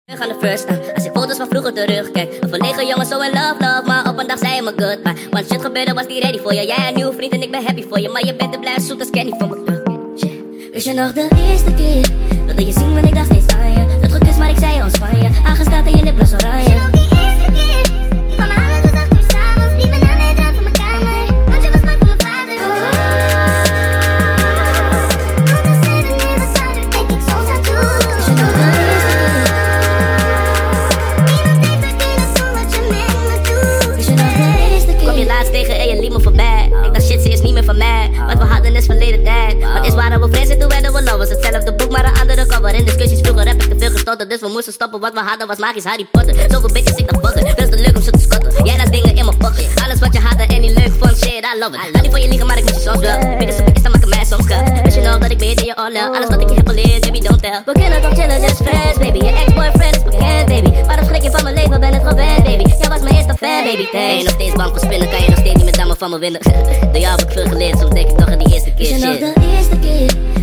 Aan de first time, als je foto's van vroeger terugkijkt. Een verlegen jongen zo in love, maar op een dag zei je me goodbye. Want shit gebeurde, was niet ready voor je. Jij een nieuwe vriend en ik ben happy voor je. Maar je bent te blij zoet als Kenny voor me. Wist je nog de eerste keer? Wilde je zien, want ik dacht steeds aan je. Dat gekust, maar ik zei je ons van je. Aangestaat en je lip was oranje. Wist je nog die eerste keer? Ik kwam halen tot 8 uur s'avonds. Liep me naar de raam van mijn kamer. Want je was bang voor mijn vader. Anders zijn er meer dan vader. Denk ik soms aan toe. Wist je nog de eerste keer? Niemand heeft me kunnen doen wat je met me doet. Wist je nog de eerste keer? Kwam je laatst tegen en je liep me voorbij. Ik dacht shit, ze is niet meer van mij. Wat we hadden is verleden tijd. Wat is waren we friends en toen werden we lovers. Hetzelfde boek maar een andere cover. In discussies vroeger heb ik te veel gestotterd. Dus we moesten stoppen, wat we hadden was magisch Harry Potter. Zoveel bitches ik dacht buggen, veel te leuk om ze te skotten. Jij laat dingen in mijn pocket. Alles wat je hadden en niet leuk vond, shit, I love it. Laat niet van je liegen, maar ik moet je soms wel. Binnen zo'n bitches, dan maken mij soms geld. Wist je nog dat ik weet in je oorlel. Alles wat ik je heb geleerd, baby, don't tell. We kunnen toch chillen, just friends, baby. Je ex-boyfriend is bekend, baby. Waarom schrik je van mijn leven, ben het gewend, baby. Jij was mijn eerste fan, baby, Ben je thanks. nog steeds bang voor spinnen, kan je nog steeds niet met damen van me winnen. Door jou heb ik veel geleerd, soms denk ik toch aan die eerste keer Wist je nog shit. de eerste keer?